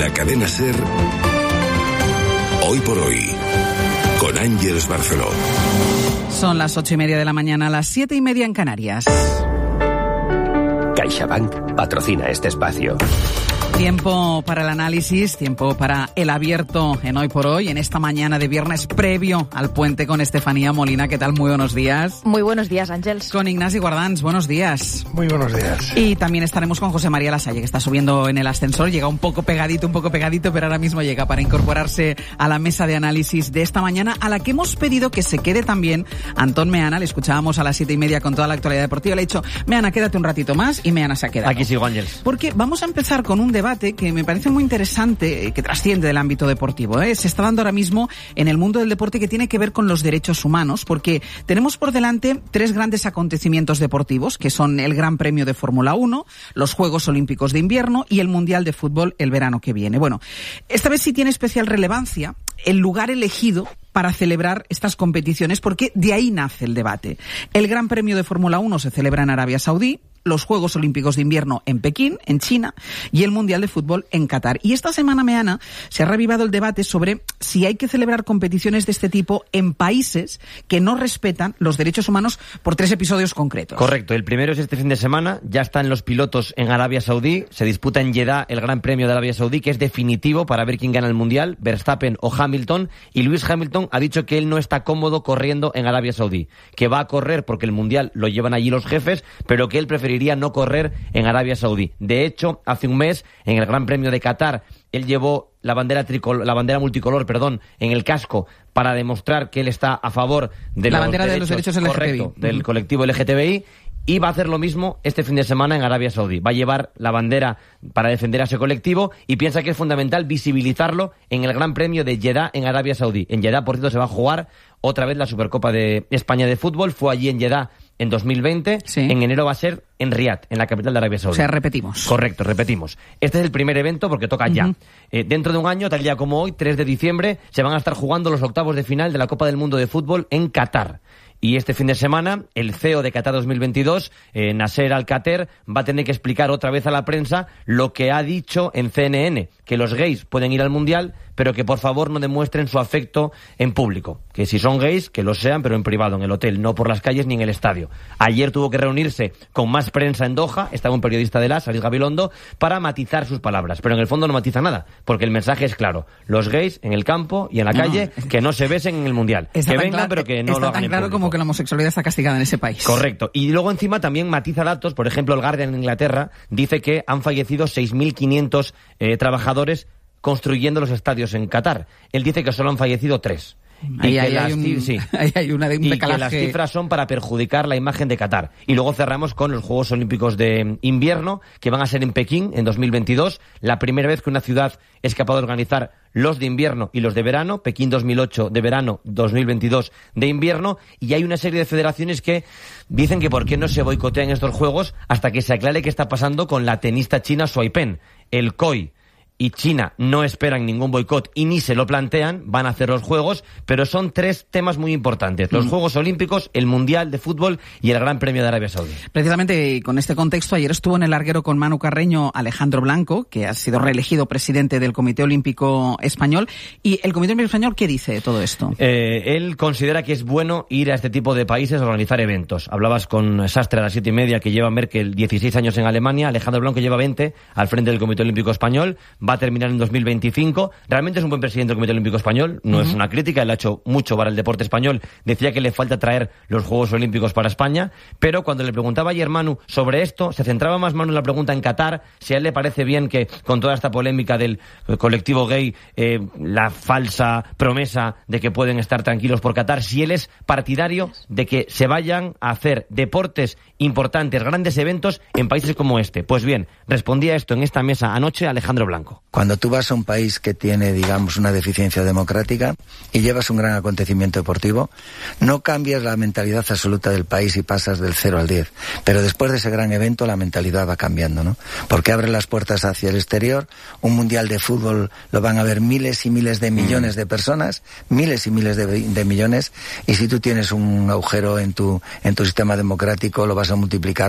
la cadena SER, Hoy por Hoy, con Ángeles Barceló. Son las 8:30 de la mañana, las 7:30 en Canarias. CaixaBank patrocina este espacio. Tiempo para el análisis, tiempo para el abierto en Hoy por Hoy, en esta mañana de viernes previo al puente con Estefanía Molina. ¿Qué tal? Muy buenos días. Muy buenos días, Ángels. Con Ignasi Guardans, buenos días. Muy buenos días. Y también estaremos con José María Lasalle, que está subiendo en el ascensor. Llega un poco pegadito, pero ahora mismo llega para incorporarse a la mesa de análisis de esta mañana, a la que hemos pedido que se quede también Antón Meana. Le escuchábamos a las 7:30 con toda la actualidad deportiva. Le he dicho, Meana, quédate un ratito más, y Meana se ha quedado. Aquí sigo, Ángels. Porque vamos a empezar con un debate que me parece muy interesante, que trasciende del ámbito deportivo, Se está dando ahora mismo en el mundo del deporte, que tiene que ver con los derechos humanos, porque tenemos por delante 3 grandes acontecimientos deportivos, que son el Gran Premio de Fórmula 1, los Juegos Olímpicos de Invierno y el Mundial de Fútbol el verano que viene. Bueno, esta vez sí tiene especial relevancia el lugar elegido para celebrar estas competiciones, porque de ahí nace el debate. El Gran Premio de Fórmula 1 se celebra en Arabia Saudí, los Juegos Olímpicos de Invierno en Pekín, en China, y el Mundial de Fútbol en Qatar. Y esta semana, Meana, se ha revivado el debate sobre si hay que celebrar competiciones de este tipo en países que no respetan los derechos humanos, por 3 episodios concretos. Correcto. El primero es este fin de semana. Ya están los pilotos en Arabia Saudí. Se disputa en Jeddah el Gran Premio de Arabia Saudí, que es definitivo para ver quién gana el Mundial, Verstappen o Hamilton. Y Lewis Hamilton ha dicho que él no está cómodo corriendo en Arabia Saudí, que va a correr porque el Mundial lo llevan allí los jefes, pero que él preferiría no correr en Arabia Saudí. De hecho, hace un mes, en el Gran Premio de Qatar, él llevó la bandera multicolor, en el casco, para demostrar que él está a favor de la bandera de los derechos LGTBI. Correcto, del colectivo LGTBI. Y va a hacer lo mismo este fin de semana en Arabia Saudí. Va a llevar la bandera para defender a ese colectivo, y piensa que es fundamental visibilizarlo en el Gran Premio de Jeddah en Arabia Saudí. En Jeddah, por cierto, se va a jugar otra vez la Supercopa de España de fútbol. Fue allí en Jeddah en 2020. Sí. En enero va a ser en Riad, en la capital de Arabia Saudí. O sea, repetimos. Correcto, repetimos. Este es el primer evento porque toca ya. Dentro de un año, tal día como hoy, 3 de diciembre, se van a estar jugando los octavos de final de la Copa del Mundo de Fútbol en Qatar. Y este fin de semana, el CEO de Qatar 2022, Nasser Al-Khater, va a tener que explicar otra vez a la prensa lo que ha dicho en CNN, que los gays pueden ir al Mundial, pero que por favor no demuestren su afecto en público. Que si son gays, que lo sean, pero en privado, en el hotel, no por las calles ni en el estadio. Ayer tuvo que reunirse con más prensa en Doha, estaba un periodista de la Sarid Gabilondo, para matizar sus palabras. Pero en el fondo no matiza nada, porque el mensaje es claro. Los gays en el campo y en la calle, que no se besen en el Mundial. Que vengan, pero que no lo hagan en público. Como que la homosexualidad está castigada en ese país. Correcto. Y luego encima también matiza datos. Por ejemplo, el Guardian en Inglaterra dice que han fallecido 6.500 trabajadores construyendo los estadios en Qatar. Él dice que solo han fallecido 3. Ahí hay un decalaje. Que las cifras son para perjudicar la imagen de Qatar. Y luego cerramos con los Juegos Olímpicos de Invierno, que van a ser en Pekín en 2022. La primera vez que una ciudad es capaz de organizar los de invierno y los de verano. Pekín 2008 de verano, 2022 de invierno. Y hay una serie de federaciones que dicen que por qué no se boicotean estos Juegos hasta que se aclare qué está pasando con la tenista china Shuai Pen. El COI y China no esperan ningún boicot y ni se lo plantean, van a hacer los Juegos, pero son 3 temas muy importantes: los Juegos Olímpicos, el Mundial de Fútbol y el Gran Premio de Arabia Saudí. Precisamente con este contexto, ayer estuvo en el larguero con Manu Carreño Alejandro Blanco, que ha sido reelegido presidente del Comité Olímpico Español. ¿Y el Comité Olímpico Español qué dice de todo esto? Él considera que es bueno ir a este tipo de países a organizar eventos. Hablabas con Sastre a las 7:30, que lleva Merkel 16 años en Alemania. Alejandro Blanco lleva 20 al frente del Comité Olímpico Español. Va a terminar en 2025. Realmente es un buen presidente del Comité Olímpico Español, no es una crítica, él ha hecho mucho para el deporte español. Decía que le falta traer los Juegos Olímpicos para España, pero cuando le preguntaba ayer Manu sobre esto, se centraba más Manu en la pregunta en Qatar, si a él le parece bien que con toda esta polémica del colectivo gay, la falsa promesa de que pueden estar tranquilos por Qatar, si él es partidario de que se vayan a hacer deportes importantes, grandes eventos en países como este. Pues bien, respondía esto en esta mesa anoche Alejandro Blanco. Cuando tú vas a un país que tiene, digamos, una deficiencia democrática y llevas un gran acontecimiento deportivo, no cambias la mentalidad absoluta del país y pasas del 0 al 10. Pero después de ese gran evento la mentalidad va cambiando, ¿no? Porque abre las puertas hacia el exterior. Un mundial de fútbol lo van a ver miles y miles de millones de personas, miles y miles de millones, y si tú tienes un agujero en tu sistema democrático lo vas a multiplicar